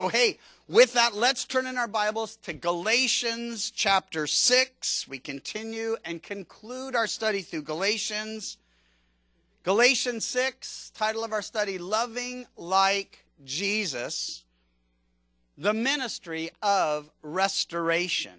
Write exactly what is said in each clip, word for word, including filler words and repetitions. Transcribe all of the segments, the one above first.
Oh, hey, with that, let's turn in our Bibles to Galatians chapter six. We continue and conclude our study through Galatians. Galatians six, title of our study, Loving Like Jesus, the Ministry of Restoration.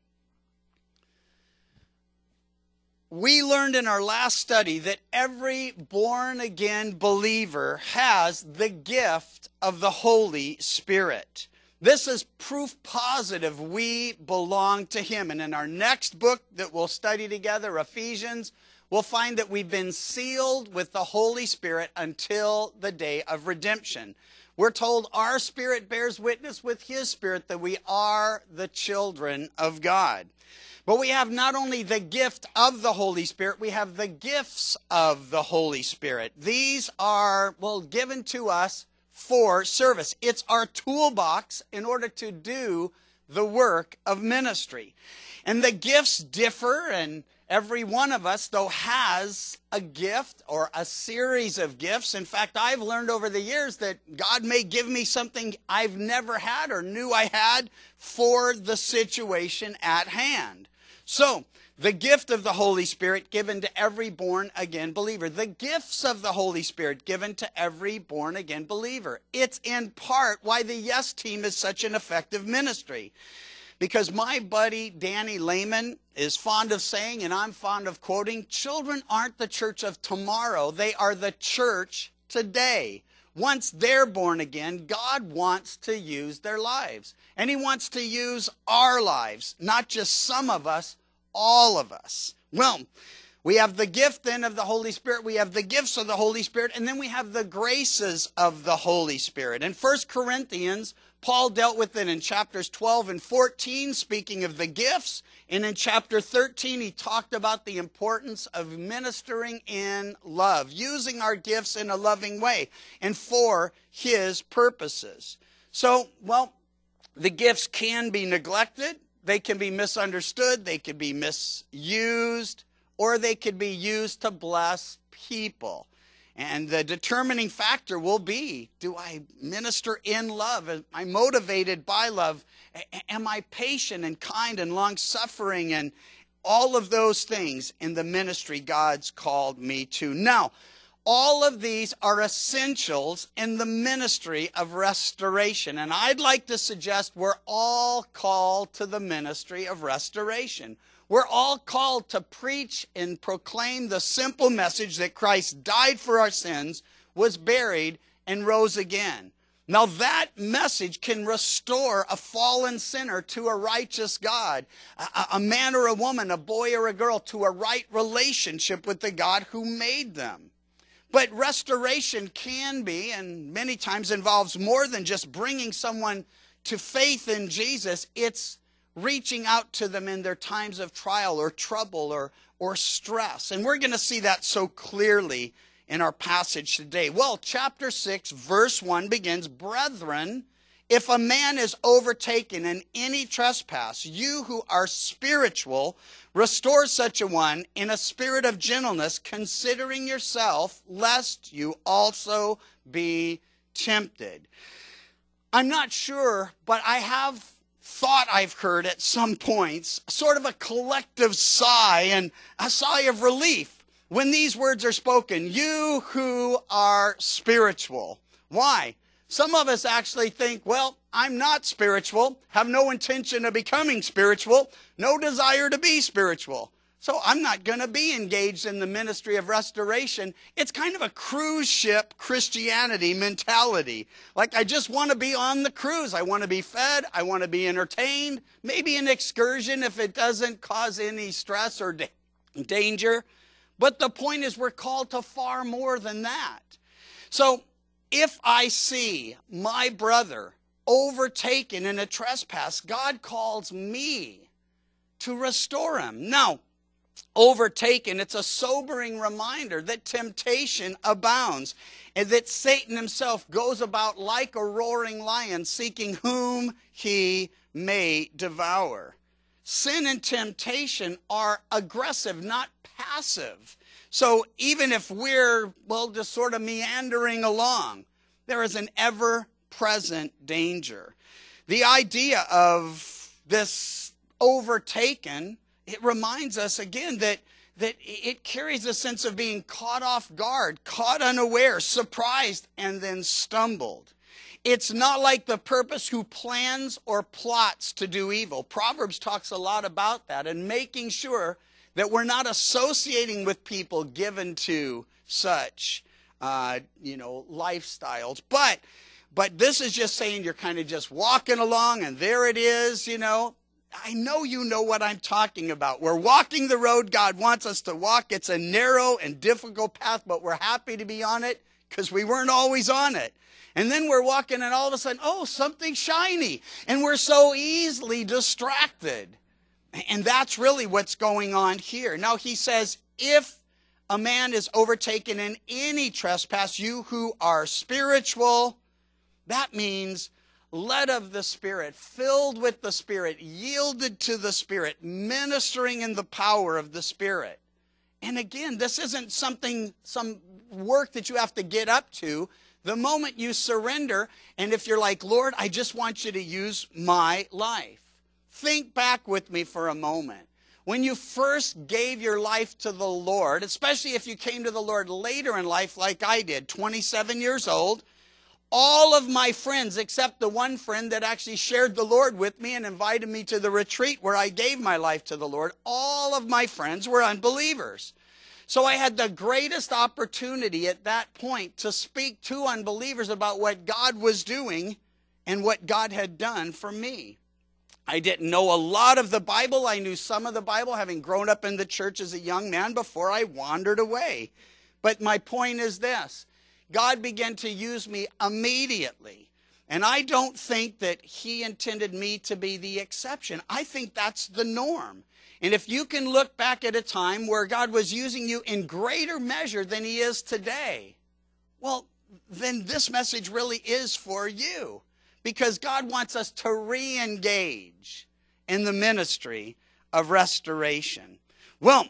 We learned in our last study that every born-again believer has the gift of the Holy Spirit. This is proof positive we belong to Him. And in our next book that we'll study together, Ephesians, we'll find that we've been sealed with the Holy Spirit until the day of redemption. We're told our spirit bears witness with His Spirit that we are the children of God. But we have not only the gift of the Holy Spirit, we have the gifts of the Holy Spirit. These are, well, given to us for service. It's our toolbox in order to do the work of ministry. And the gifts differ, and every one of us, though, has a gift or a series of gifts. In fact, I've learned over the years that God may give me something I've never had or knew I had for the situation at hand. So, the gift of the Holy Spirit given to every born-again believer. The gifts of the Holy Spirit given to every born-again believer. It's in part why the Yes Team is such an effective ministry. Because my buddy Danny Lehman is fond of saying, and I'm fond of quoting, children aren't the church of tomorrow. They are the church today. Once they're born again, God wants to use their lives. And He wants to use our lives, not just some of us, all of us. Well, we have the gift then of the Holy Spirit. We have the gifts of the Holy Spirit. And then we have the graces of the Holy Spirit. In First Corinthians, Paul dealt with it in chapters twelve and fourteen, speaking of the gifts. And in chapter thirteen, he talked about the importance of ministering in love, using our gifts in a loving way and for His purposes. So, well, the gifts can be neglected. They can be misunderstood. They can be misused, or they could be used to bless people. And the determining factor will be, do I minister in love? Am I motivated by love? Am I patient and kind and long-suffering and all of those things in the ministry God's called me to? Now, all of these are essentials in the ministry of restoration. And I'd like to suggest we're all called to the ministry of restoration. We're all called to preach and proclaim the simple message that Christ died for our sins, was buried, and rose again. Now that message can restore a fallen sinner to a righteous God, a, a man or a woman, a boy or a girl, to a right relationship with the God who made them. But restoration can be, and many times involves more than just bringing someone to faith in Jesus. It's reaching out to them in their times of trial or trouble or, or stress. And we're going to see that so clearly in our passage today. Well, chapter six, verse one begins, Brethren, if a man is overtaken in any trespass, you who are spiritual, restore such a one in a spirit of gentleness, considering yourself, lest you also be tempted. I'm not sure, but I have thought I've heard at some points sort of a collective sigh and a sigh of relief when these words are spoken. You who are spiritual. Why? Some of us actually think, well, I'm not spiritual, have no intention of becoming spiritual, no desire to be spiritual. So I'm not going to be engaged in the ministry of restoration. It's kind of a cruise ship Christianity mentality. Like, I just want to be on the cruise. I want to be fed. I want to be entertained. Maybe an excursion if it doesn't cause any stress or da- danger. But the point is, we're called to far more than that. So if I see my brother overtaken in a trespass, God calls me to restore him. Now, overtaken, it's a sobering reminder that temptation abounds and that Satan himself goes about like a roaring lion seeking whom he may devour. Sin and temptation are aggressive, not passive. So even if we're, well, just sort of meandering along, there is an ever present danger. The idea of this overtaken, it reminds us again that, that it carries a sense of being caught off guard, caught unaware, surprised, and then stumbled. It's not like the purpose who plans or plots to do evil. Proverbs talks a lot about that and making sure that we're not associating with people given to such, uh, you know, lifestyles. But, but this is just saying you're kind of just walking along and there it is, you know. I know you know what I'm talking about. We're walking the road God wants us to walk. It's a narrow and difficult path, but we're happy to be on it because we weren't always on it. And then we're walking and all of a sudden, oh, something shiny. And we're so easily distracted. And that's really what's going on here. Now he says, if a man is overtaken in any trespass, you who are spiritual, that means led of the Spirit, filled with the Spirit, yielded to the Spirit, ministering in the power of the Spirit. And again, this isn't something, some work that you have to get up to. The moment you surrender, and if you're like, Lord, I just want you to use my life. Think back with me for a moment. When you first gave your life to the Lord, especially if you came to the Lord later in life like I did, twenty-seven years old, all of my friends, except the one friend that actually shared the Lord with me and invited me to the retreat where I gave my life to the Lord, all of my friends were unbelievers. So I had the greatest opportunity at that point to speak to unbelievers about what God was doing and what God had done for me. I didn't know a lot of the Bible. I knew some of the Bible, having grown up in the church as a young man before I wandered away. But my point is this. God began to use me immediately. And I don't think that he intended me to be the exception. I think that's the norm. And if you can look back at a time where God was using you in greater measure than he is today, well, then this message really is for you. Because God wants us to re-engage in the ministry of restoration. Well,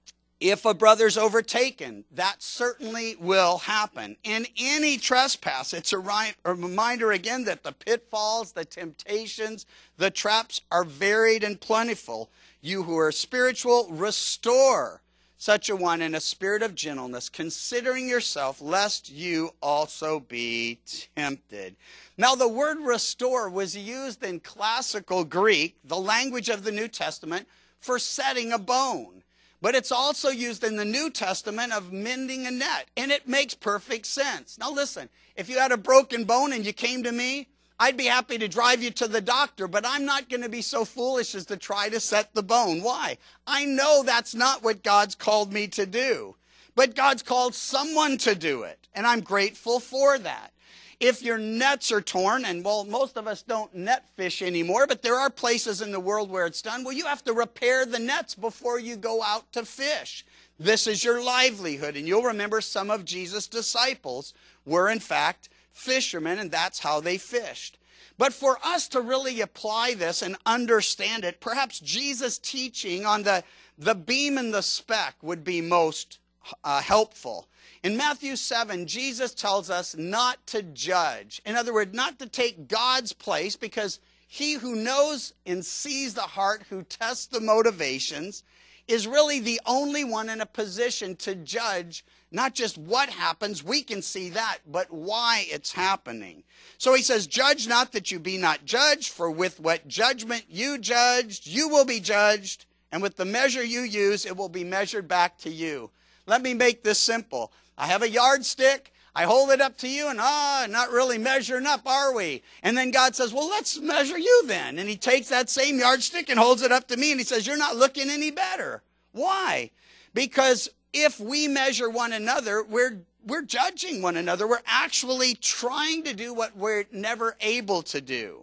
if a brother's overtaken, that certainly will happen. In any trespass, it's a, ri- a reminder again that the pitfalls, the temptations, the traps are varied and plentiful. You who are spiritual, restore such a one in a spirit of gentleness, considering yourself, lest you also be tempted. Now, the word restore was used in classical Greek, the language of the New Testament, for setting a bone. But it's also used in the New Testament of mending a net, and it makes perfect sense. Now listen, if you had a broken bone and you came to me, I'd be happy to drive you to the doctor, but I'm not going to be so foolish as to try to set the bone. Why? I know that's not what God's called me to do, but God's called someone to do it, and I'm grateful for that. If your nets are torn, and well, most of us don't net fish anymore, but there are places in the world where it's done, well, you have to repair the nets before you go out to fish. This is your livelihood, and you'll remember some of Jesus' disciples were, in fact, fishermen, and that's how they fished. But for us to really apply this and understand it, perhaps Jesus' teaching on the, the beam and the speck would be most uh, helpful. In Matthew seven, Jesus tells us not to judge. In other words, not to take God's place, because he who knows and sees the heart, who tests the motivations, is really the only one in a position to judge not just what happens, we can see that, but why it's happening. So he says, judge not that you be not judged, for with what judgment you judged, you will be judged, and with the measure you use, it will be measured back to you. Let me make this simple. I have a yardstick, I hold it up to you, and ah, not really measuring up, are we? And then God says, well, let's measure you then. And he takes that same yardstick and holds it up to me, and he says, you're not looking any better. Why? Because if we measure one another, we're, we're judging one another. We're actually trying to do what we're never able to do.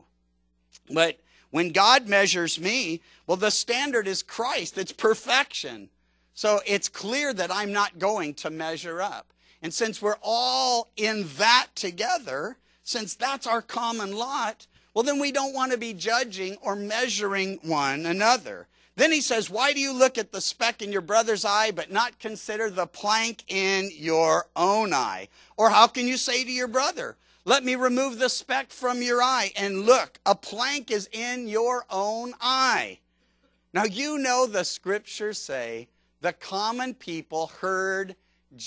But when God measures me, well, the standard is Christ. It's perfection. So it's clear that I'm not going to measure up. And since we're all in that together, since that's our common lot, well, then we don't want to be judging or measuring one another. Then he says, why do you look at the speck in your brother's eye, but not consider the plank in your own eye? Or how can you say to your brother, Let me remove the speck from your eye. And look, a plank is in your own eye. Now, you know the scriptures say the common people heard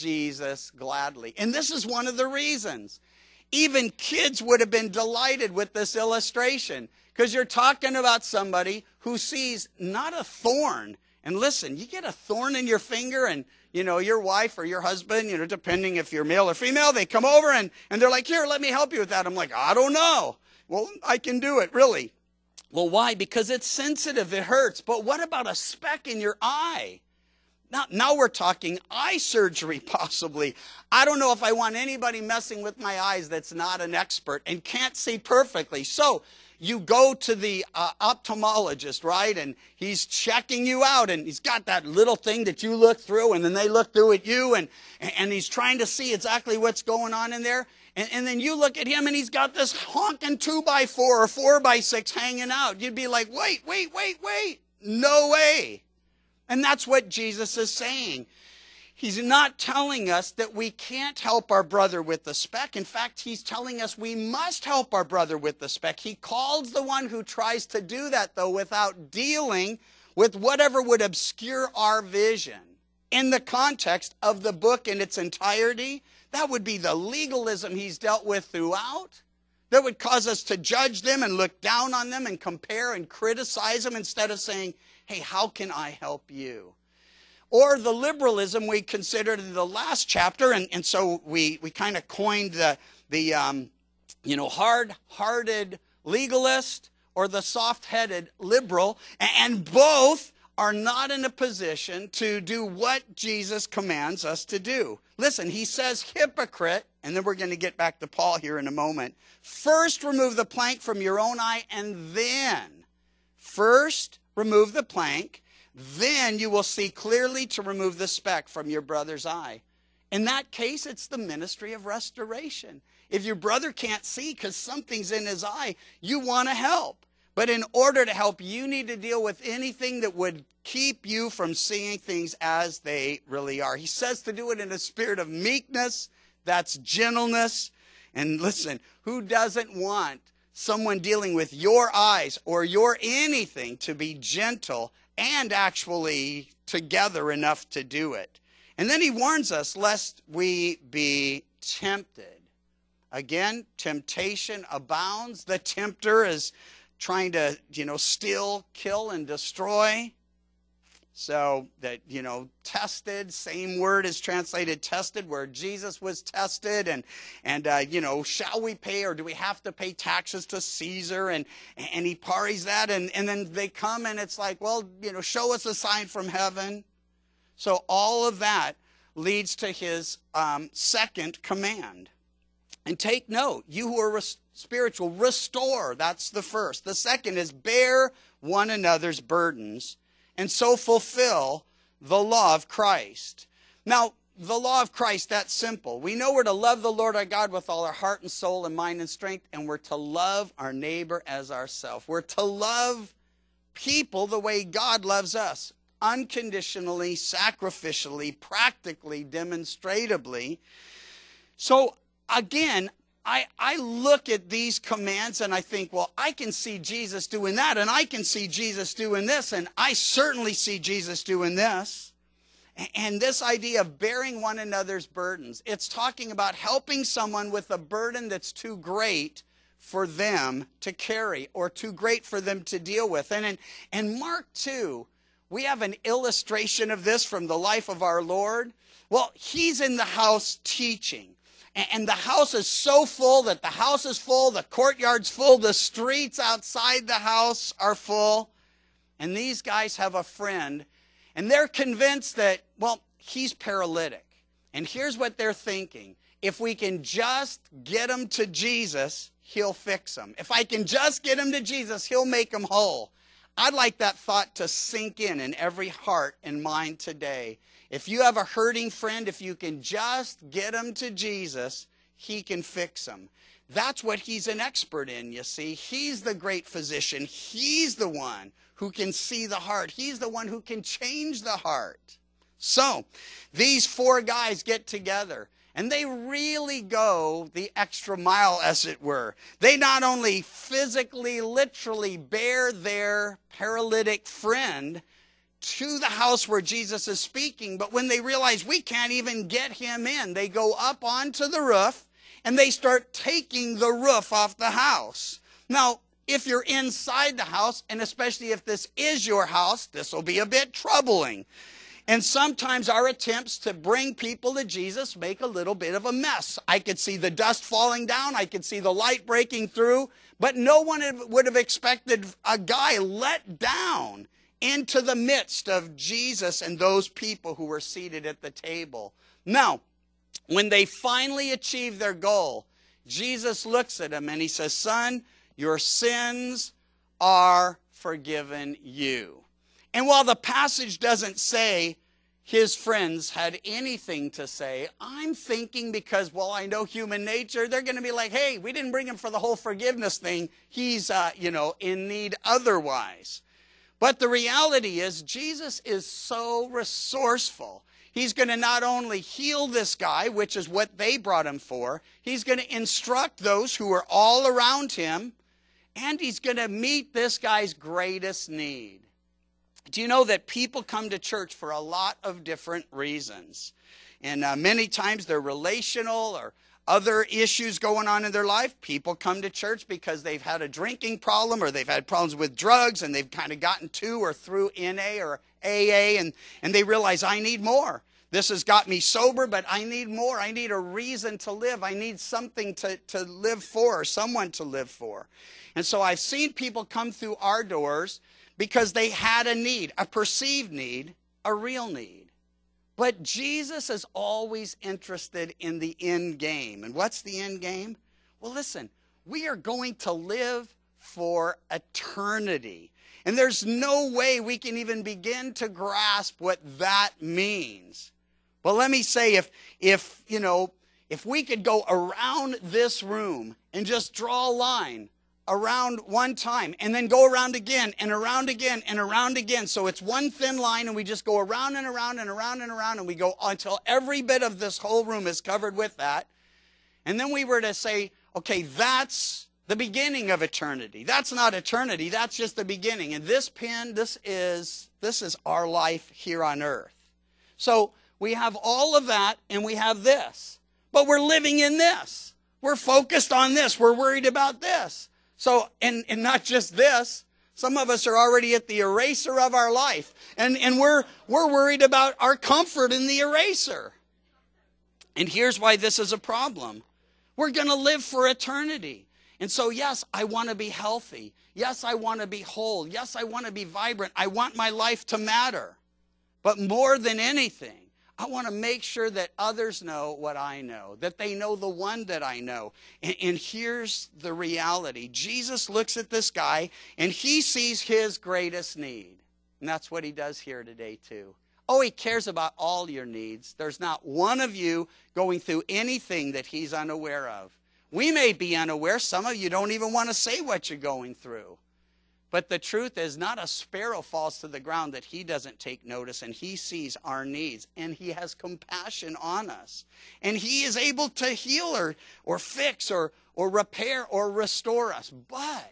Jesus gladly. And this is one of the reasons. Even kids would have been delighted with this illustration, because you're talking about somebody who sees not a thorn. And listen, you get a thorn in your finger, and you know, your wife or your husband, you know, depending if you're male or female, they come over and, and they're like, here, let me help you with that. I'm like, I don't know. Well, I can do it, really. Well, why? Because it's sensitive, it hurts. But what about a speck in your eye? Now, now we're talking eye surgery, possibly. I don't know if I want anybody messing with my eyes that's not an expert and can't see perfectly. So you go to the uh, ophthalmologist, right? And he's checking you out, and he's got that little thing that you look through, and then they look through at you, and, and he's trying to see exactly what's going on in there. And, and then you look at him, and he's got this honking two by four or four by six hanging out. You'd be like, wait, wait, wait, wait. No way. And that's what Jesus is saying. He's not telling us that we can't help our brother with the speck. In fact, he's telling us we must help our brother with the speck. He calls the one who tries to do that, though, without dealing with whatever would obscure our vision. In the context of the book in its entirety, that would be the legalism he's dealt with throughout. That would cause us to judge them and look down on them and compare and criticize them instead of saying, hey, how can I help you? Or the liberalism we considered in the last chapter, and, and so we, we kind of coined the, the um, you know, hard-hearted legalist or the soft-headed liberal, and both are not in a position to do what Jesus commands us to do. Listen, he says, hypocrite, and then we're going to get back to Paul here in a moment. First, remove the plank from your own eye, and then, first, remove the plank, then you will see clearly to remove the speck from your brother's eye. In that case, it's the ministry of restoration. If your brother can't see because something's in his eye, you want to help. But in order to help, you need to deal with anything that would keep you from seeing things as they really are. He says to do it in a spirit of meekness, that's gentleness. And listen, who doesn't want someone dealing with your eyes or your anything to be gentle and actually together enough to do it? And then he warns us lest we be tempted. Again, temptation abounds. The tempter is trying to, you know, steal, kill, and destroy. So that, you know, tested, same word is translated tested, where Jesus was tested. And, and uh, you know, shall we pay or do we have to pay taxes to Caesar? And, and he parries that. And, and then they come and it's like, well, you know, show us a sign from heaven. So all of that leads to his um, second command. And take note, you who are res- spiritual, restore. That's the first. The second is bear one another's burdens, and so fulfill the law of Christ. Now, the law of Christ, that's simple. We know we're to love the Lord our God with all our heart and soul and mind and strength, and we're to love our neighbor as ourselves. We're to love people the way God loves us, unconditionally, sacrificially, practically, demonstratively. So, again, I, I look at these commands and I think, well, I can see Jesus doing that, and I can see Jesus doing this, and I certainly see Jesus doing this. And this idea of bearing one another's burdens, it's talking about helping someone with a burden that's too great for them to carry or too great for them to deal with. And in, in Mark two, we have an illustration of this from the life of our Lord. Well, he's in the house teaching. And the house is so full that the house is full, the courtyard's full, the streets outside the house are full. And these guys have a friend, and they're convinced that, well, he's paralytic. And here's what they're thinking. If we can just get him to Jesus, he'll fix him. If I can just get him to Jesus, he'll make him whole. I'd like that thought to sink in in every heart and mind today. If you have a hurting friend, if you can just get him to Jesus, he can fix him. That's what he's an expert in, you see. He's the great physician. He's the one who can see the heart. He's the one who can change the heart. So, these four guys get together, And they really go the extra mile, as it were. They not only physically, literally bear their paralytic friend to the house where Jesus is speaking, but when they realize we can't even get him in, they go up onto the roof and they start taking the roof off the house. Now, if you're inside the house, and especially if this is your house, this will be a bit troubling. And sometimes our attempts to bring people to Jesus make a little bit of a mess. I could see the dust falling down. I could see the light breaking through. But no one would have expected a guy let down into the midst of Jesus and those people who were seated at the table. Now, when they finally achieve their goal, Jesus looks at him and he says, "Son, your sins are forgiven you." And while the passage doesn't say his friends had anything to say, I'm thinking because, well, I know human nature, they're going to be like, hey, we didn't bring him for the whole forgiveness thing. He's, uh, you know, in need otherwise. But the reality is Jesus is so resourceful. He's going to not only heal this guy, which is what they brought him for, he's going to instruct those who are all around him, and he's going to meet this guy's greatest need. Do you know that people come to church for a lot of different reasons? And uh, many times they're relational or other issues going on in their life. People come to church because they've had a drinking problem or they've had problems with drugs and they've kind of gotten to or through N A or A A and, and they realize, I need more. This has got me sober, but I need more. I need a reason to live. I need something to, to live for, or someone to live for. And so I've seen people come through our doors because they had a need, a perceived need, a real need. But Jesus is always interested in the end game. And what's the end game? Well, listen, we are going to live for eternity. And there's no way we can even begin to grasp what that means. But let me say, if, if, you know, if we could go around this room and just draw a line around one time and then go around again and around again and around again. So it's one thin line and we just go around and around and around and around and we go until every bit of this whole room is covered with that. And then we were to say, okay, that's the beginning of eternity. That's not eternity. That's just the beginning. And this pin, this is, this is our life here on earth. So we have all of that and we have this, but we're living in this. We're focused on this. We're worried about this. So, and, and not just this, some of us are already at the eraser of our life. And, and we're, we're worried about our comfort in the eraser. And here's why this is a problem. We're going to live for eternity. And so, yes, I want to be healthy. Yes, I want to be whole. Yes, I want to be vibrant. I want my life to matter. But more than anything, I want to make sure that others know what I know, that they know the one that I know. And, and here's the reality. Jesus looks at this guy, and he sees his greatest need. And that's what he does here today, too. Oh, he cares about all your needs. There's not one of you going through anything that he's unaware of. We may be unaware. Some of you don't even want to say what you're going through. But the truth is, not a sparrow falls to the ground that he doesn't take notice, and he sees our needs, and he has compassion on us. And he is able to heal or, or fix or, or repair or restore us. But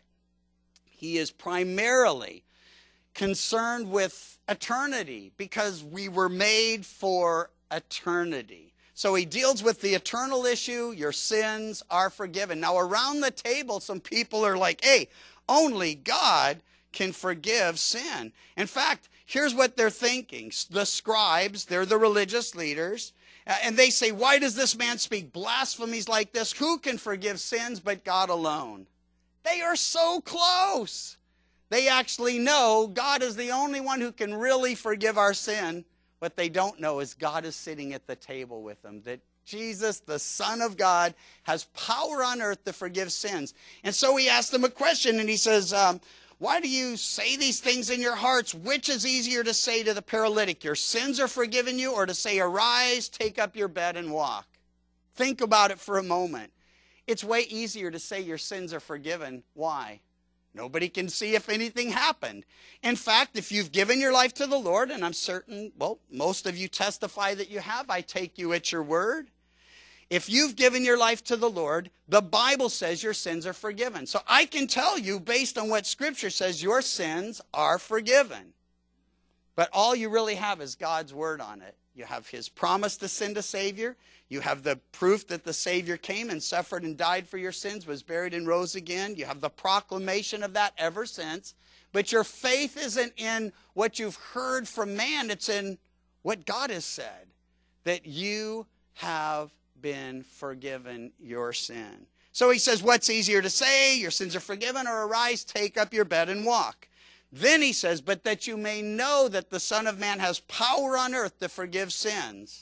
he is primarily concerned with eternity because we were made for eternity. So he deals with the eternal issue. Your sins are forgiven. Now, around the table, some people are like, hey, only God can forgive sin. In fact, here's what they're thinking. The scribes, they're the religious leaders, and they say, why does this man speak blasphemies like this? Who can forgive sins but God alone? They are so close. They actually know God is the only one who can really forgive our sin. What they don't know is God is sitting at the table with them, that Jesus, the Son of God, has power on earth to forgive sins. And so he asked them a question, and he says, um, why do you say these things in your hearts? Which is easier to say to the paralytic, your sins are forgiven you, or to say, arise, take up your bed and walk? Think about it for a moment. It's way easier to say your sins are forgiven. Why? Nobody can see if anything happened. In fact, if you've given your life to the Lord, and I'm certain, well, most of you testify that you have, I take you at your word. If you've given your life to the Lord, the Bible says your sins are forgiven. So I can tell you, based on what Scripture says, your sins are forgiven. But all you really have is God's word on it. You have his promise to send a Savior. You have the proof that the Savior came and suffered and died for your sins, was buried and rose again. You have the proclamation of that ever since. But your faith isn't in what you've heard from man. It's in what God has said, that you have been forgiven your sin. So he says, what's easier to say? Your sins are forgiven, or arise, take up your bed and walk. Then he says, but that you may know that the Son of Man has power on earth to forgive sins.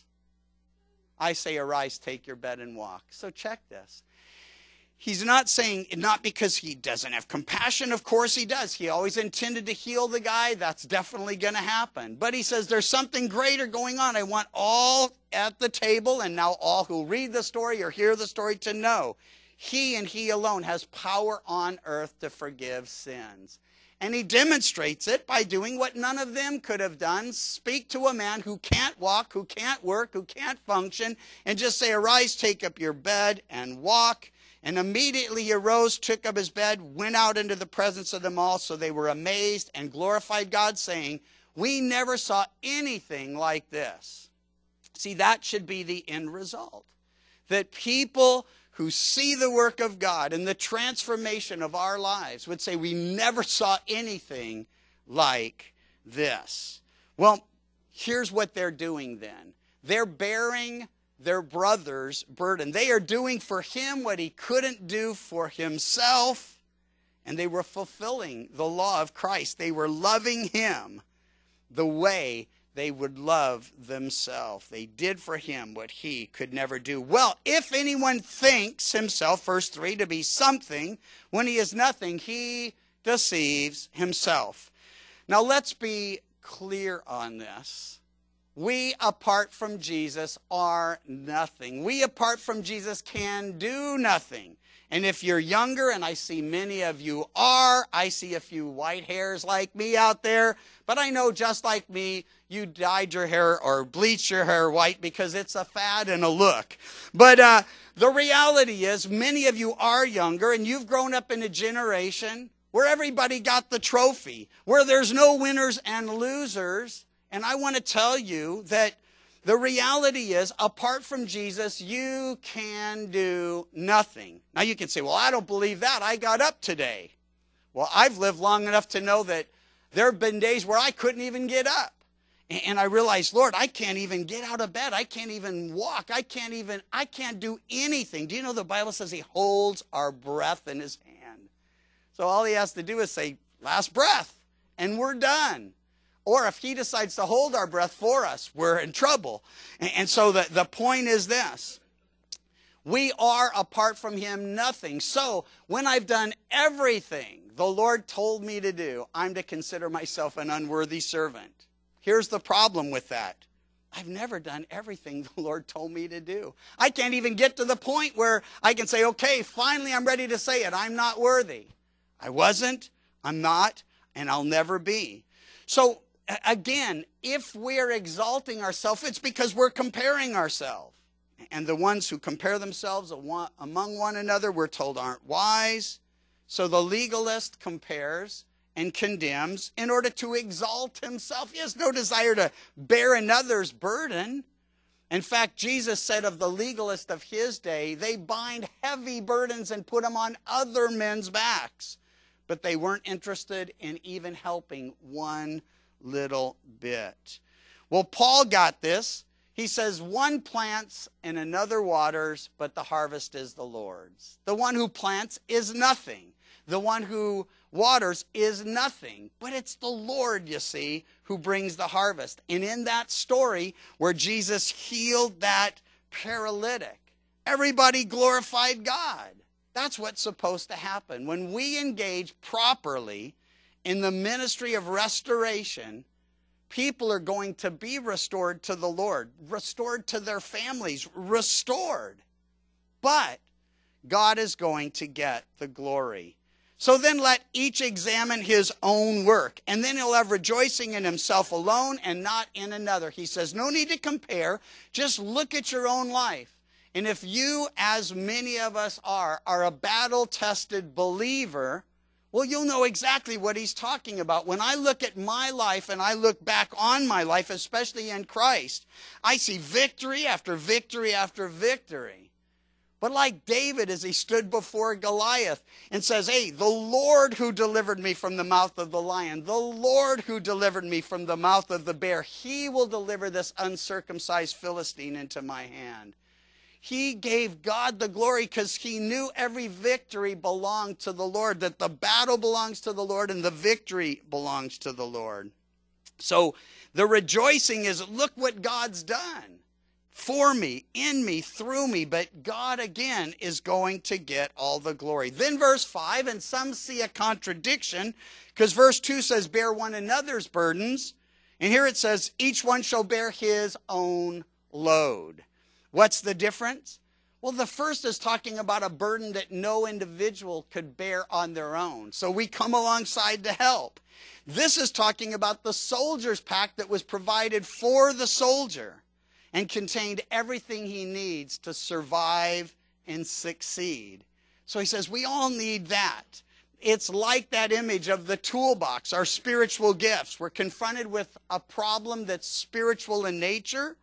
I say, arise, take your bed and walk. So check this. He's not saying, not because he doesn't have compassion. Of course he does. He always intended to heal the guy. That's definitely going to happen. But he says there's something greater going on. I want all at the table, and now all who read the story or hear the story, to know he and he alone has power on earth to forgive sins. And he demonstrates it by doing what none of them could have done. Speak to a man who can't walk, who can't work, who can't function, and just say, arise, take up your bed and walk. And immediately he arose, took up his bed, went out into the presence of them all. So they were amazed and glorified God, saying, we never saw anything like this. See, that should be the end result. That people who see the work of God and the transformation of our lives would say, we never saw anything like this. Well, here's what they're doing then. They're bearing their brother's burden. They are doing for him what he couldn't do for himself, and they were fulfilling the law of Christ. They were loving him the way they would love themselves. They did for him what he could never do. Well, if anyone thinks himself, verse three, to be something when he is nothing, he deceives himself. Now let's be clear on this. We, apart from Jesus, are nothing. We, apart from Jesus, can do nothing. And if you're younger, and I see many of you are, I see a few white hairs like me out there, but I know just like me, you dyed your hair or bleached your hair white because it's a fad and a look. But uh, the reality is, many of you are younger, and you've grown up in a generation where everybody got the trophy, where there's no winners and losers. And I want to tell you that the reality is, apart from Jesus, you can do nothing. Now you can say, well, I don't believe that. I got up today. Well, I've lived long enough to know that there have been days where I couldn't even get up. And I realized, Lord, I can't even get out of bed. I can't even walk. I can't even, I can't do anything. Do you know the Bible says he holds our breath in his hand? So all he has to do is say, last breath, and we're done. Or if he decides to hold our breath for us, we're in trouble. And so the, the point is this. We are, apart from him, nothing. So when I've done everything the Lord told me to do, I'm to consider myself an unworthy servant. Here's the problem with that. I've never done everything the Lord told me to do. I can't even get to the point where I can say, okay, finally I'm ready to say it. I'm not worthy. I wasn't, I'm not, and I'll never be. So again, if we're exalting ourselves, it's because we're comparing ourselves. And the ones who compare themselves among one another, we're told, aren't wise. So the legalist compares and condemns in order to exalt himself. He has no desire to bear another's burden. In fact, Jesus said of the legalist of his day, they bind heavy burdens and put them on other men's backs. But they weren't interested in even helping one little bit. Well, Paul got this. He says, one plants and another waters, but the harvest is the Lord's. The one who plants is nothing. The one who waters is nothing. But it's the Lord, you see, who brings the harvest. And in that story where Jesus healed that paralytic, everybody glorified God. That's what's supposed to happen. When we engage properly in the ministry of restoration, people are going to be restored to the Lord, restored to their families, restored. But God is going to get the glory. So then let each examine his own work, and then he'll have rejoicing in himself alone and not in another. He says, no need to compare. Just look at your own life. And if you, as many of us are, are a battle-tested believer, well, you'll know exactly what he's talking about. When I look at my life and I look back on my life, especially in Christ, I see victory after victory after victory. But like David, as he stood before Goliath and says, hey, the Lord who delivered me from the mouth of the lion, the Lord who delivered me from the mouth of the bear, he will deliver this uncircumcised Philistine into my hand. He gave God the glory because he knew every victory belonged to the Lord, that the battle belongs to the Lord and the victory belongs to the Lord. So the rejoicing is, look what God's done for me, in me, through me. But God, again, is going to get all the glory. Then verse five, and some see a contradiction because verse two says, bear one another's burdens. And here it says, each one shall bear his own load. What's the difference? Well, the first is talking about a burden that no individual could bear on their own. So we come alongside to help. This is talking about the soldier's pack that was provided for the soldier and contained everything he needs to survive and succeed. So he says we all need that. It's like that image of the toolbox, our spiritual gifts. We're confronted with a problem that's spiritual in nature.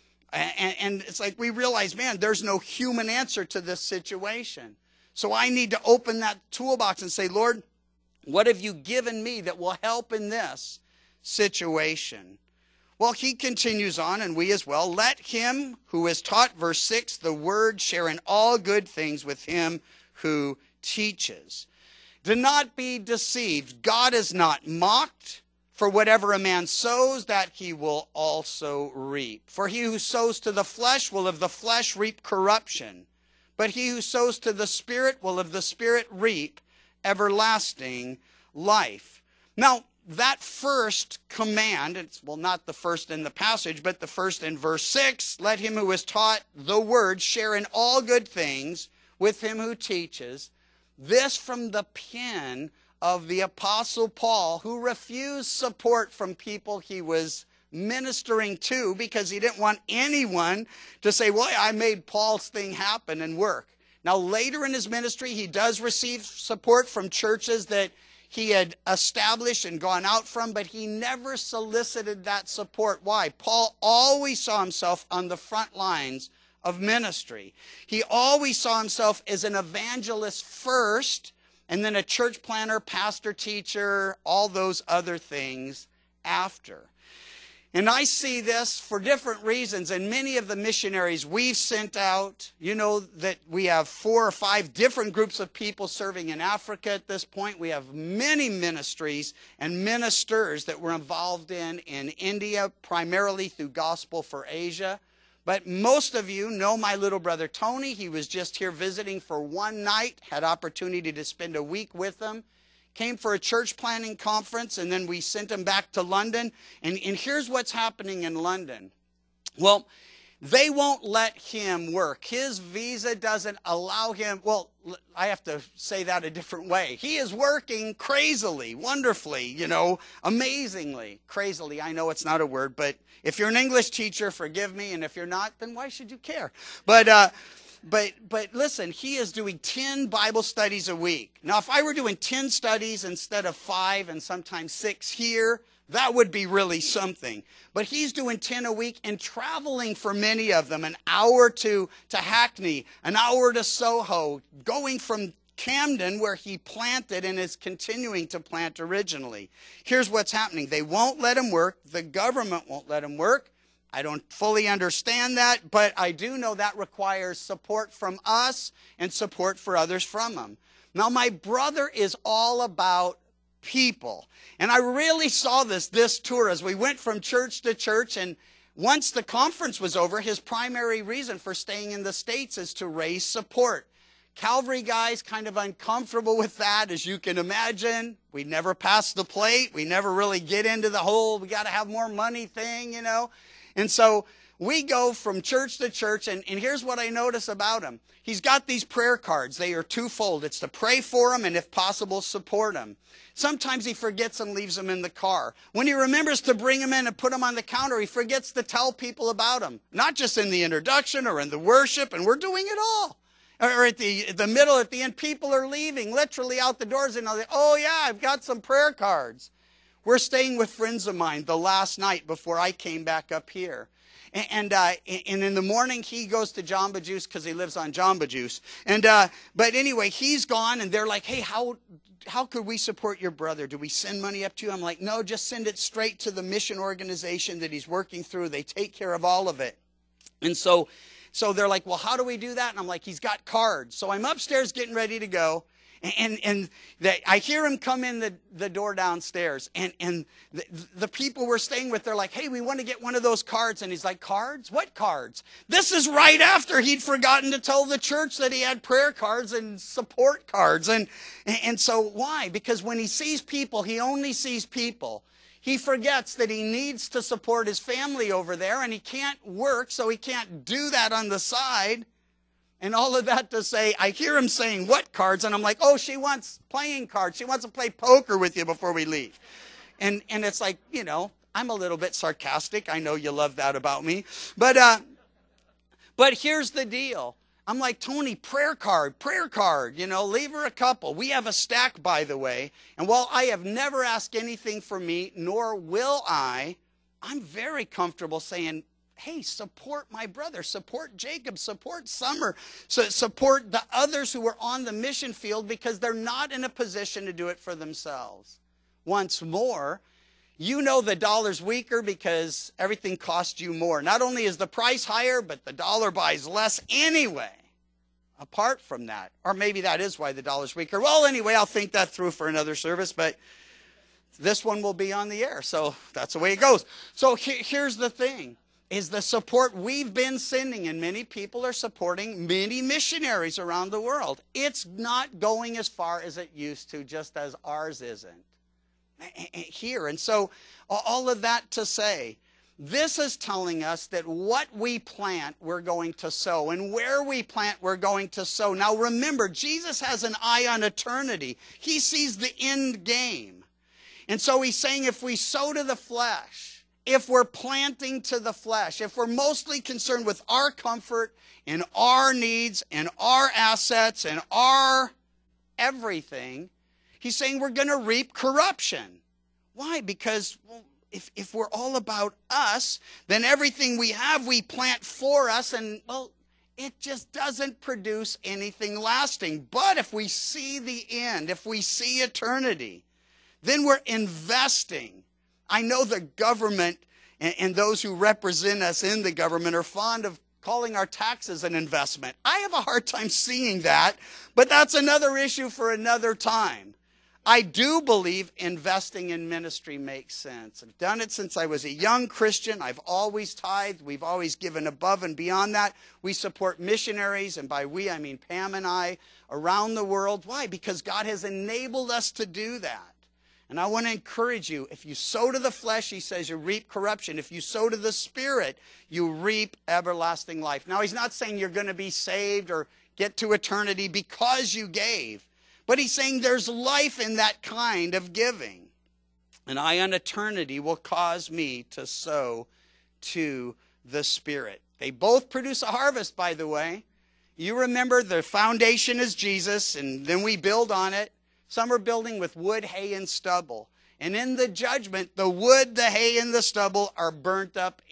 And, and it's like we realize, man, there's no human answer to this situation. So I need to open that toolbox and say, Lord, what have you given me that will help in this situation? Well, he continues on, and we as well. Let him who is taught, verse six, the word, share in all good things with him who teaches. Do not be deceived. God is not mocked. For whatever a man sows, that he will also reap. For he who sows to the flesh will of the flesh reap corruption. But he who sows to the Spirit will of the Spirit reap everlasting life. Now, that first command, it's, well, not the first in the passage, but the first in verse six, let him who is taught the word share in all good things with him who teaches. This from the pen of the Apostle Paul, who refused support from people he was ministering to because he didn't want anyone to say, well, I made Paul's thing happen and work. Now, later in his ministry, he does receive support from churches that he had established and gone out from, but he never solicited that support. Why? Paul always saw himself on the front lines of ministry. He always saw himself as an evangelist first, and then a church planner, pastor, teacher, all those other things after. And I see this for different reasons. And many of the missionaries we've sent out, you know that we have four or five different groups of people serving in Africa at this point. We have many ministries and ministers that we're involved in in India, primarily through Gospel for Asia. But most of you know my little brother Tony. He was just here visiting for one night, had opportunity to spend a week with him. Came for a church planning conference, and then we sent him back to London. And, and here's what's happening in London. Well, they won't let him work. His visa doesn't allow him. Well, I have to say that a different way. He is working crazily, wonderfully, you know, amazingly. Crazily, I know it's not a word, but if you're an English teacher, forgive me. And if you're not, then why should you care? But, uh, But but listen, he is doing ten Bible studies a week. Now, if I were doing ten studies instead of five and sometimes six here, that would be really something. But he's doing ten a week and traveling for many of them, an hour to, to Hackney, an hour to Soho, going from Camden, where he planted and is continuing to plant originally. Here's what's happening. They won't let him work. The government won't let him work. I don't fully understand that, but I do know that requires support from us and support for others from him. Now, my brother is all about people. And I really saw this this tour as we went from church to church. And once the conference was over, his primary reason for staying in the States is to raise support. Calvary guys kind of uncomfortable with that, as you can imagine. We never pass the plate. We never really get into the whole we got to have more money thing, you know. And so we go from church to church, and, and here's what I notice about him. He's got these prayer cards. They are twofold. It's to pray for him and, if possible, support him. Sometimes he forgets and leaves them in the car. When he remembers to bring them in and put them on the counter, he forgets to tell people about them. Not just in the introduction or in the worship, and we're doing it all. Or at the, the middle, at the end, people are leaving, literally out the doors, and they're, oh yeah, I've got some prayer cards. We're staying with friends of mine the last night before I came back up here. And, uh, and in the morning, he goes to Jamba Juice because he lives on Jamba Juice. And, uh, but anyway, he's gone, and they're like, hey, how, how could we support your brother? Do we send money up to you? I'm like, no, just send it straight to the mission organization that he's working through. They take care of all of it. And so, so they're like, well, how do we do that? And I'm like, he's got cards. So I'm upstairs getting ready to go. And, and the, I hear him come in the, the door downstairs, and, and the, the people we're staying with, they're like, hey, we want to get one of those cards. And he's like, cards? What cards? This is right after he'd forgotten to tell the church that he had prayer cards and support cards. And, and so why? Because when he sees people, he only sees people. He forgets that he needs to support his family over there, and he can't work, so he can't do that on the side. And all of that to say, I hear him saying, what cards? And I'm like, oh, she wants playing cards. She wants to play poker with you before we leave. And and it's like, you know, I'm a little bit sarcastic. I know you love that about me. But, uh, but here's the deal. I'm like, Tony, prayer card, prayer card. You know, leave her a couple. We have a stack, by the way. And while I have never asked anything for me, nor will I, I'm very comfortable saying, hey, support my brother, support Jacob, support Summer, so support the others who are on the mission field, because they're not in a position to do it for themselves. Once more, you know the dollar's weaker because everything costs you more. Not only is the price higher, but the dollar buys less anyway, apart from that. Or maybe that is why the dollar's weaker. Well, anyway, I'll think that through for another service, but this one will be on the air, so that's the way it goes. So he- here's the thing. Is the support we've been sending, and many people are supporting many missionaries around the world. It's not going as far as it used to, just as ours isn't here. And so all of that to say, this is telling us that what we plant, we're going to sow. And where we plant, we're going to sow. Now remember, Jesus has an eye on eternity. He sees the end game. And so he's saying if we sow to the flesh, if we're planting to the flesh, if we're mostly concerned with our comfort and our needs and our assets and our everything, he's saying we're going to reap corruption. Why? Because well, if, if we're all about us, then everything we have we plant for us, and well, it just doesn't produce anything lasting. But if we see the end, if we see eternity, then we're investing. I know the government and, and those who represent us in the government are fond of calling our taxes an investment. I have a hard time seeing that, but that's another issue for another time. I do believe investing in ministry makes sense. I've done it since I was a young Christian. I've always tithed. We've always given above and beyond that. We support missionaries, and by we, I mean Pam and I, around the world. Why? Because God has enabled us to do that. And I want to encourage you, if you sow to the flesh, he says, you reap corruption. If you sow to the Spirit, you reap everlasting life. Now, he's not saying you're going to be saved or get to eternity because you gave. But he's saying there's life in that kind of giving. An eye on eternity will cause me to sow to the Spirit. They both produce a harvest, by the way. You remember the foundation is Jesus, and then we build on it. Some are building with wood, hay, and stubble. And in the judgment, the wood, the hay, and the stubble are burnt up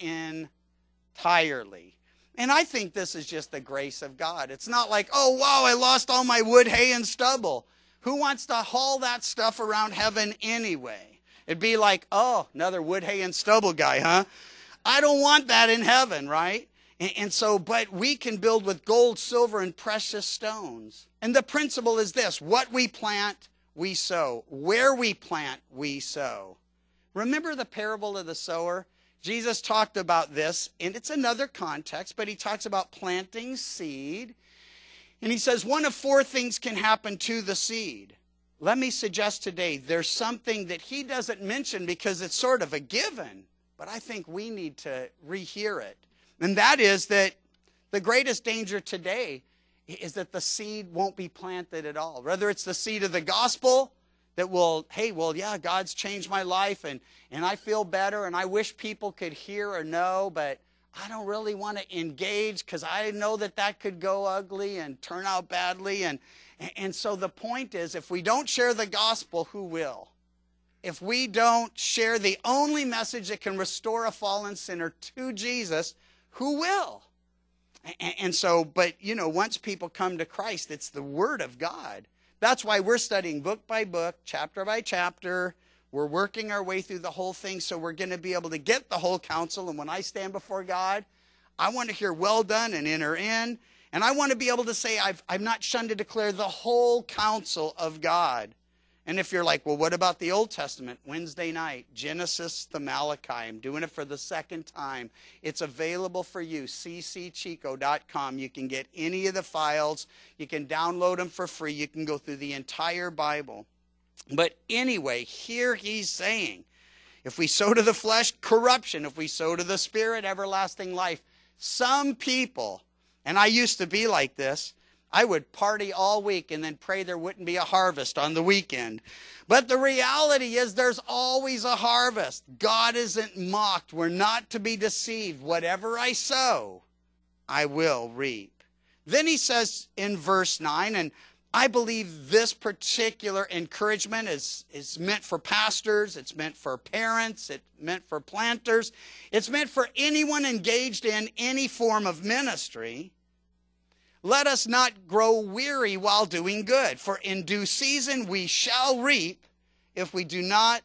entirely. And I think this is just the grace of God. It's not like, oh, wow, I lost all my wood, hay, and stubble. Who wants to haul that stuff around heaven anyway? It'd be like, oh, another wood, hay, and stubble guy, huh? I don't want that in heaven, right? And, and so, but we can build with gold, silver, and precious stones. And the principle is this: what we plant, we sow. Where we plant, we sow. Remember the parable of the sower? Jesus talked about this, and it's another context, but he talks about planting seed. And he says one of four things can happen to the seed. Let me suggest today there's something that he doesn't mention because it's sort of a given, but I think we need to rehear it. And that is that the greatest danger today is that the seed won't be planted at all. Whether it's the seed of the gospel that will, hey, well, yeah, God's changed my life and, and I feel better and I wish people could hear or know, but I don't really want to engage because I know that that could go ugly and turn out badly. And, and so the point is, if we don't share the gospel, who will? If we don't share the only message that can restore a fallen sinner to Jesus, who will? And, and so, but, you know, once people come to Christ, it's the Word of God. That's why we're studying book by book, chapter by chapter. We're working our way through the whole thing, so we're going to be able to get the whole counsel. And when I stand before God, I want to hear well done and enter in. And I want to be able to say, I've, I've not shunned to declare the whole counsel of God. And if you're like, well, what about the Old Testament? Wednesday night, Genesis to Malachi. I'm doing it for the second time. It's available for you, c c chico dot com. You can get any of the files. You can download them for free. You can go through the entire Bible. But anyway, here he's saying, if we sow to the flesh, corruption. If we sow to the Spirit, everlasting life. Some people, and I used to be like this, I would party all week and then pray there wouldn't be a harvest on the weekend. But the reality is there's always a harvest. God isn't mocked. We're not to be deceived. Whatever I sow, I will reap. Then he says in verse nine, and I believe this particular encouragement is, is meant for pastors, it's meant for parents, it's meant for planters, it's meant for anyone engaged in any form of ministry. Let us not grow weary while doing good, for in due season we shall reap if we do not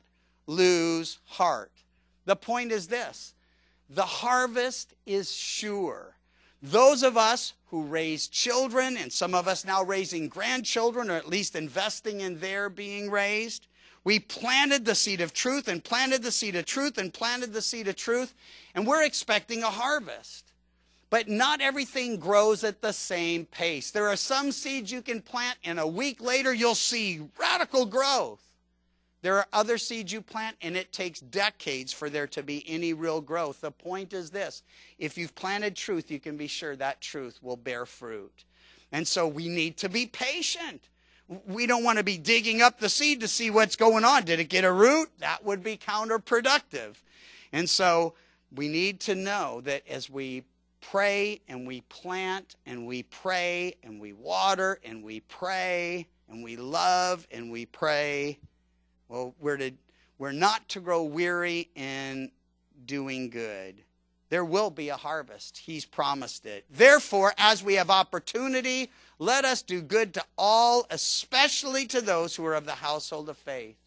lose heart. The point is this: the harvest is sure. Those of us who raise children, and some of us now raising grandchildren, or at least investing in their being raised, we planted the seed of truth and planted the seed of truth and planted the seed of truth, and we're expecting a harvest. But not everything grows at the same pace. There are some seeds you can plant, and a week later you'll see radical growth. There are other seeds you plant, and it takes decades for there to be any real growth. The point is this: if you've planted truth, you can be sure that truth will bear fruit. And so we need to be patient. We don't want to be digging up the seed to see what's going on. Did it get a root? That would be counterproductive. And so we need to know that as we pray and we plant and we pray and we water and we pray and we love and we pray, well, we're, to, we're not to grow weary in doing good. There will be a harvest. He's promised it. Therefore, as we have opportunity, let us do good to all, especially to those who are of the household of faith.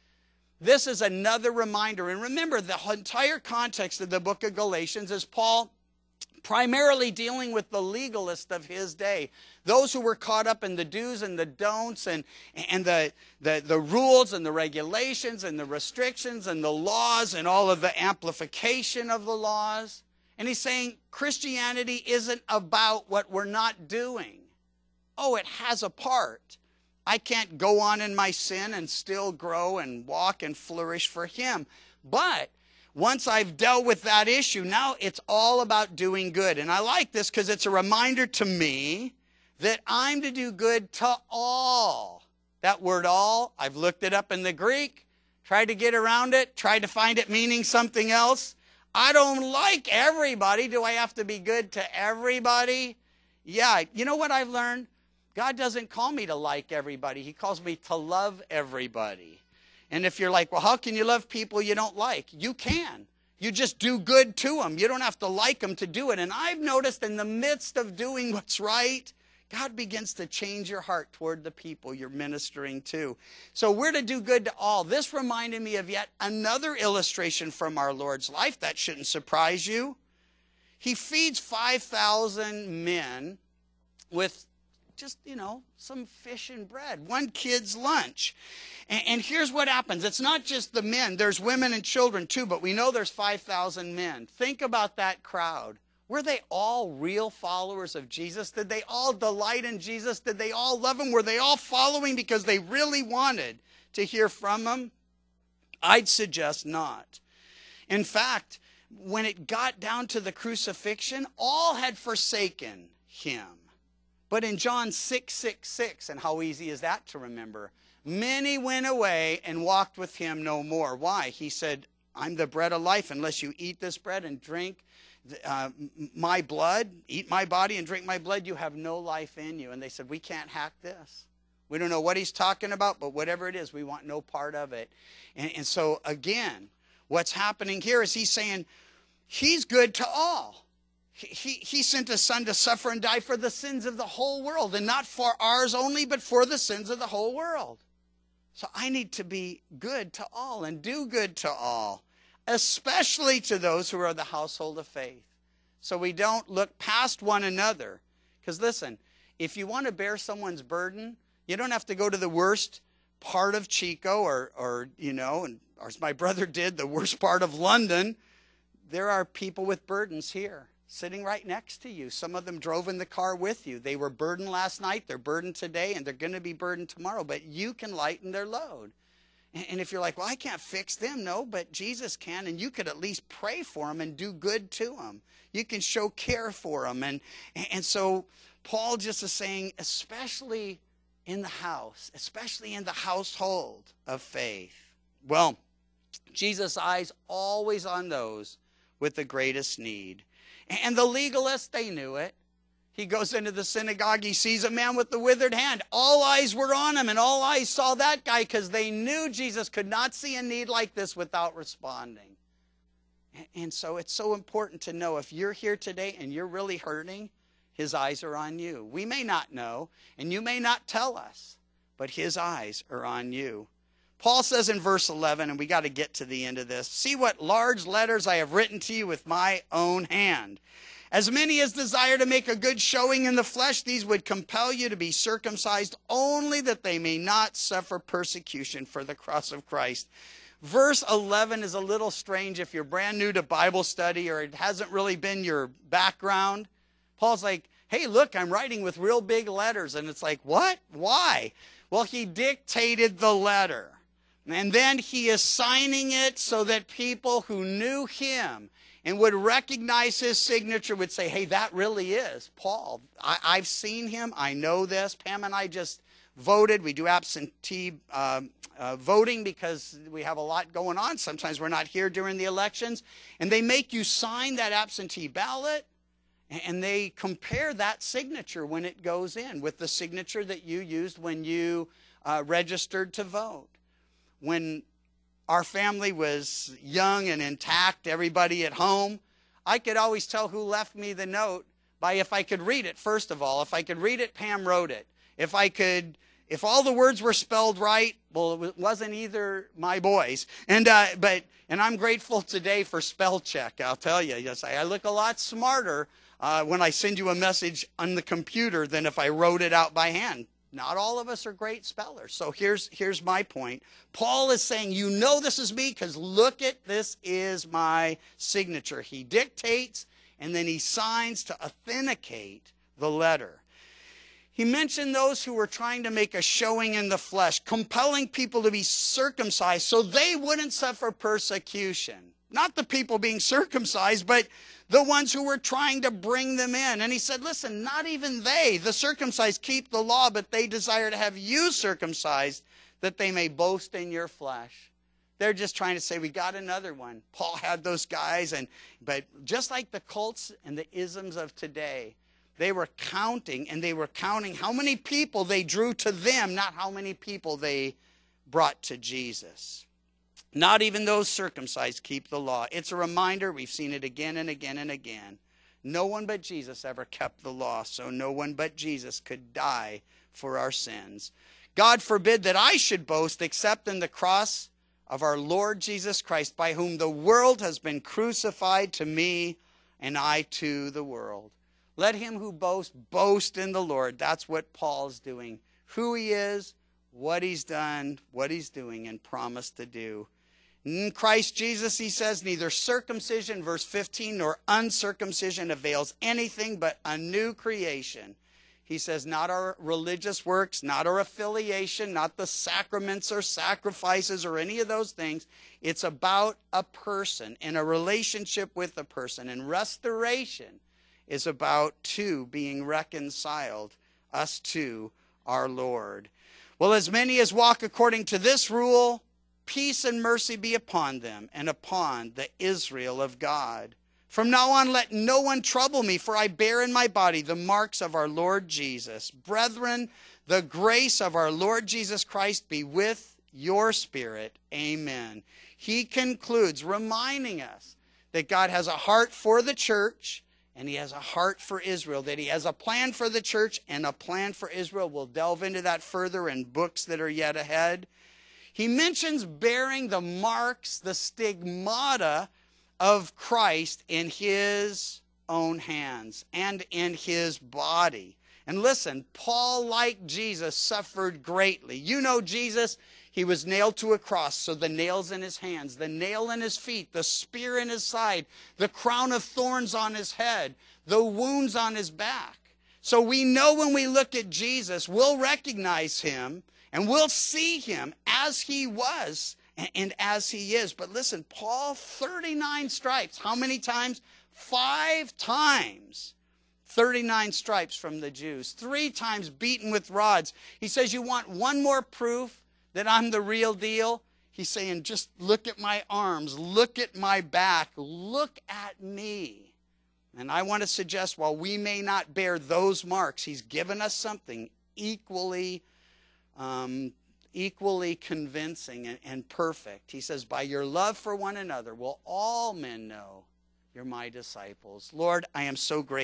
This is another reminder. And remember, the entire context of the book of Galatians is Paul primarily dealing with the legalists of his day, those who were caught up in the do's and the don'ts and, and the, the, the rules and the regulations and the restrictions and the laws and all of the amplification of the laws. And he's saying Christianity isn't about what we're not doing. Oh, it has a part. I can't go on in my sin and still grow and walk and flourish for him. But once I've dealt with that issue, now it's all about doing good. And I like this because it's a reminder to me that I'm to do good to all. That word all, I've looked it up in the Greek, tried to get around it, tried to find it meaning something else. I don't like everybody. Do I have to be good to everybody? Yeah, you know what I've learned? God doesn't call me to like everybody. He calls me to love everybody. And if you're like, well, how can you love people you don't like? You can. You just do good to them. You don't have to like them to do it. And I've noticed in the midst of doing what's right, God begins to change your heart toward the people you're ministering to. So we're to do good to all. This reminded me of yet another illustration from our Lord's life. That shouldn't surprise you. He feeds five thousand men with just, you know, some fish and bread, one kid's lunch. And, and here's what happens. It's not just the men. There's women and children too, but we know there's five thousand men. Think about that crowd. Were they all real followers of Jesus? Did they all delight in Jesus? Did they all love him? Were they all following because they really wanted to hear from him? I'd suggest not. In fact, when it got down to the crucifixion, all had forsaken him. But in John six, six, six, and how easy is that to remember? Many went away and walked with him no more. Why? He said, I'm the bread of life. Unless you eat this bread and drink uh, my blood, eat my body and drink my blood, you have no life in you. And they said, we can't hack this. We don't know what he's talking about, but whatever it is, we want no part of it. And, and so again, what's happening here is he's saying he's good to all. He, he, he sent his son to suffer and die for the sins of the whole world, and not for ours only, but for the sins of the whole world. So I need to be good to all and do good to all, especially to those who are the household of faith. So we don't look past one another. Because listen, if you want to bear someone's burden, you don't have to go to the worst part of Chico or, or you know, and, or as my brother did, the worst part of London. There are people with burdens here, sitting right next to you. Some of them drove in the car with you. They were burdened last night, they're burdened today, and they're going to be burdened tomorrow. But you can lighten their load. And if you're like, well, I can't fix them. No, but Jesus can, and you could at least pray for them and do good to them. You can show care for them. And, and so Paul just is saying, especially in the house, especially in the household of faith. Well, Jesus' eyes always on those with the greatest need. And the legalists, they knew it. He goes into the synagogue, he sees a man with the withered hand. All eyes were on him, and all eyes saw that guy because they knew Jesus could not see a need like this without responding. And so it's so important to know if you're here today and you're really hurting, his eyes are on you. We may not know, and you may not tell us, but his eyes are on you. Paul says in verse eleven, and we got to get to the end of this, see what large letters I have written to you with my own hand. As many as desire to make a good showing in the flesh, these would compel you to be circumcised only that they may not suffer persecution for the cross of Christ. Verse eleven is a little strange if you're brand new to Bible study or it hasn't really been your background. Paul's like, hey, look, I'm writing with real big letters. And it's like, what? Why? Well, he dictated the letter. And then he is signing it so that people who knew him and would recognize his signature would say, hey, that really is Paul. I, I've seen him. I know this. Pam and I just voted. We do absentee uh, uh, voting because we have a lot going on. Sometimes we're not here during the elections. And they make you sign that absentee ballot. And they compare that signature when it goes in with the signature that you used when you uh, registered to vote. When our family was young and intact, everybody at home, I could always tell who left me the note by if I could read it, first of all. If I could read it, Pam wrote it. If I could, if all the words were spelled right, well, it wasn't either my boys. And, uh, but, and I'm grateful today for spell check, I'll tell you. Yes, I, I look a lot smarter uh, when I send you a message on the computer than if I wrote it out by hand. Not all of us are great spellers. So here's, here's my point. Paul is saying, you know this is me because look at, this is my signature. He dictates and then he signs to authenticate the letter. He mentioned those who were trying to make a showing in the flesh, compelling people to be circumcised so they wouldn't suffer persecution. Not the people being circumcised, but the ones who were trying to bring them in. And he said, listen, not even they, the circumcised, keep the law, but they desire to have you circumcised that they may boast in your flesh. They're just trying to say, we got another one. Paul had those guys, and but just like the cults and the isms of today, they were counting, and they were counting how many people they drew to them, not how many people they brought to Jesus. Not even those circumcised keep the law. It's a reminder. We've seen it again and again and again. No one but Jesus ever kept the law, so no one but Jesus could die for our sins. God forbid that I should boast except in the cross of our Lord Jesus Christ, by whom the world has been crucified to me and I to the world. Let him who boasts boast in the Lord. That's what Paul's doing. Who he is, what he's done, what he's doing, and promised to do. In Christ Jesus, he says, neither circumcision, verse fifteen, nor uncircumcision avails anything but a new creation. He says, not our religious works, not our affiliation, not the sacraments or sacrifices or any of those things. It's about a person and a relationship with a person. And restoration is about two being reconciled, us to our Lord. Well, as many as walk according to this rule, peace and mercy be upon them and upon the Israel of God. From now on, let no one trouble me, for I bear in my body the marks of our Lord Jesus. Brethren, the grace of our Lord Jesus Christ be with your spirit. Amen. He concludes reminding us that God has a heart for the church and he has a heart for Israel, that he has a plan for the church and a plan for Israel. We'll delve into that further in books that are yet ahead. He mentions bearing the marks, the stigmata of Christ in his own hands and in his body. And listen, Paul, like Jesus, suffered greatly. You know Jesus, he was nailed to a cross, so the nails in his hands, the nail in his feet, the spear in his side, the crown of thorns on his head, the wounds on his back. So we know when we look at Jesus, we'll recognize him and we'll see him as he was and as he is. But listen, Paul, thirty-nine stripes. How many times? Five times. thirty-nine stripes from the Jews. Three times beaten with rods. He says, you want one more proof that I'm the real deal? He's saying, just look at my arms. Look at my back. Look at me. And I want to suggest, while we may not bear those marks, he's given us something equally um, equally convincing and, and perfect. He says, by your love for one another will all men know you're my disciples. Lord, I am so grateful.